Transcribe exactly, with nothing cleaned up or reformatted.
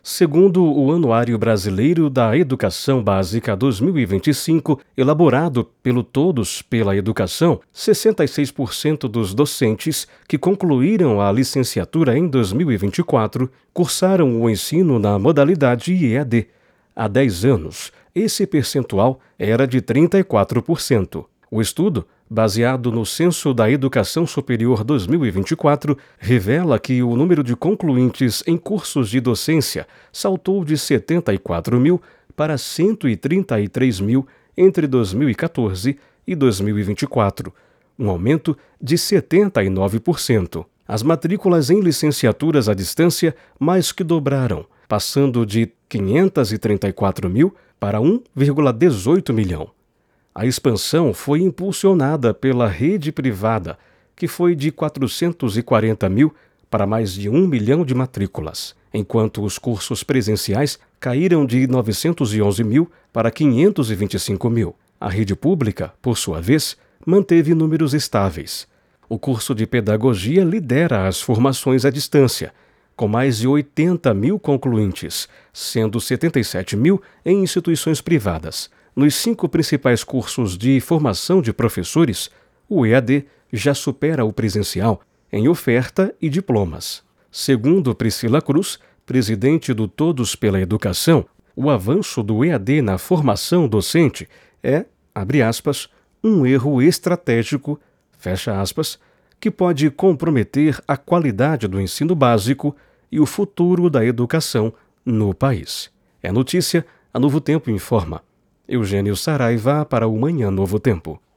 Segundo o Anuário Brasileiro da Educação Básica dois mil e vinte e cinco, elaborado pelo Todos pela Educação, sessenta e seis por cento dos docentes que concluíram a licenciatura em dois mil e vinte e quatro cursaram o ensino na modalidade E A D. Há dez anos, esse percentual era de trinta e quatro por cento. O estudo, baseado no Censo da Educação Superior dois mil e vinte e quatro, revela que o número de concluintes em cursos de docência saltou de setenta e quatro mil para cento e trinta e três mil entre dois mil e quatorze e dois mil e vinte e quatro, um aumento de setenta e nove por cento. As matrículas em licenciaturas à distância mais que dobraram, passando de quinhentos e trinta e quatro mil para um vírgula dezoito milhão. A expansão foi impulsionada pela rede privada, que foi de quatrocentos e quarenta mil para mais de um milhão de matrículas, enquanto os cursos presenciais caíram de novecentos e onze mil para quinhentos e vinte e cinco mil. A rede pública, por sua vez, manteve números estáveis. O curso de pedagogia lidera as formações à distância, com mais de oitenta mil concluintes, sendo setenta e sete mil em instituições privadas. Nos cinco principais cursos de formação de professores, o E A D já supera o presencial em oferta e diplomas. Segundo Priscila Cruz, presidente do Todos pela Educação, o avanço do E A D na formação docente é, abre aspas, um erro estratégico, fecha aspas, que pode comprometer a qualidade do ensino básico e o futuro da educação no país. É notícia, a Novo Tempo informa. Eugênio Saraiva para o Manhã Novo Tempo.